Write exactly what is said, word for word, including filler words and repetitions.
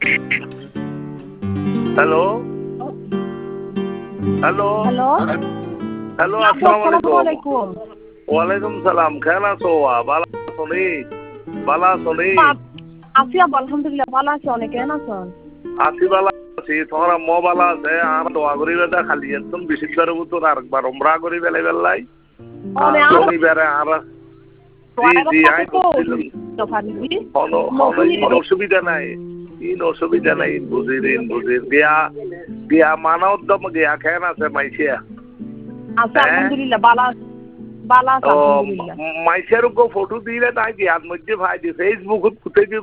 Hello hello hello hello আসসালামু আলাইকুম। ওয়ালাইকুম সালাম কেন আছো ভালো আছো নি ভালো আছো নি আছি আলহামদুলিল্লাহ ভালো আছি অনেক কেন আছো আছি ভালো আছি তোমার আম্মা ভালো আছে আর দোয়া করি বেটা খালি একদম বেশি করে উত্তর আরেকবার উমরা করি বেলে বেলাই শনিবারে আর জি জি আই বলছিলাম অসুবিধা নাই ইন অসুবিধা নাই বুঝির ইন বুঝির গিয়া গিয়া মানা উদ্যম গিয়া কেন আছে মাইছিয়া আচ্ছা আলহামদুলিল্লাহ বালা বালা আলহামদুলিল্লাহ মাইছিয়ার ফটো দিলে তাই গিয়ার মধ্যে ভাই দি ফেসবুকত